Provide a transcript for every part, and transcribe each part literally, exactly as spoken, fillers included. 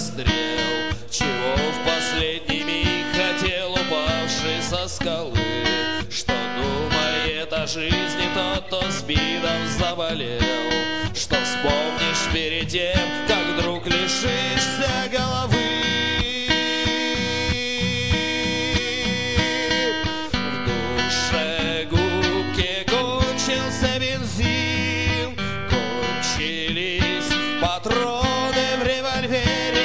расстрел. Чего в последний миг хотел упавший со скалы? Что думает о жизни тот, кто спидом заболел? Что вспомнишь перед тем, как вдруг лишишься головы? В душе губки кончился бензин, кончились патроны в револьвере.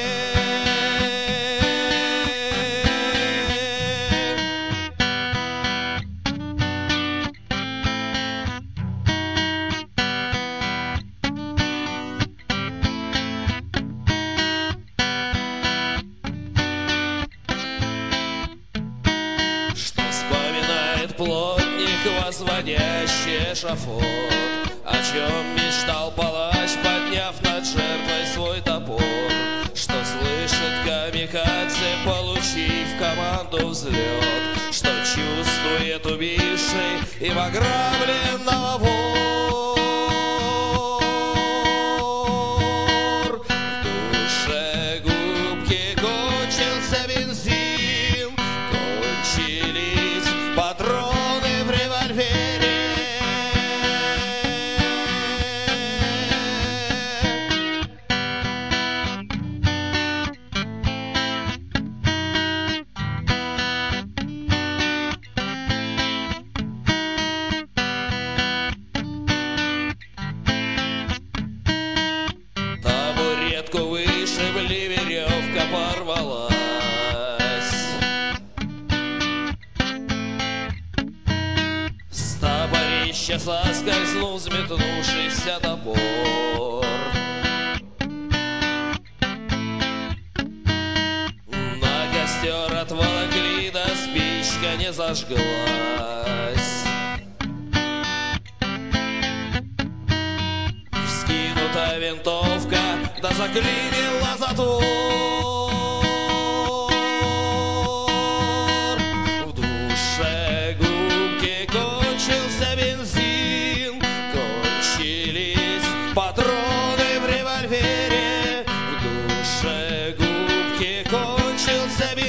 Что вспоминает плотник, возводящий эшафот? О чем мечтал палач, подняв над жертвой свой топор? Что слышит камикадзе, получив команду взлет? Что чувствует убивший им ограбленного вор? В душе губки кончился бензин, кончились патроны в револьвере. Табуретку вышибли, веревка порвалась. С топорища соскользнул взметнувшийся топор. На костер отволокли, да спичка не зажглась. Вскинута винтовка, да заклинила затвор. В душе губки кончился бензин, кончились патроны в револьвере. В душе губки кончился бензин.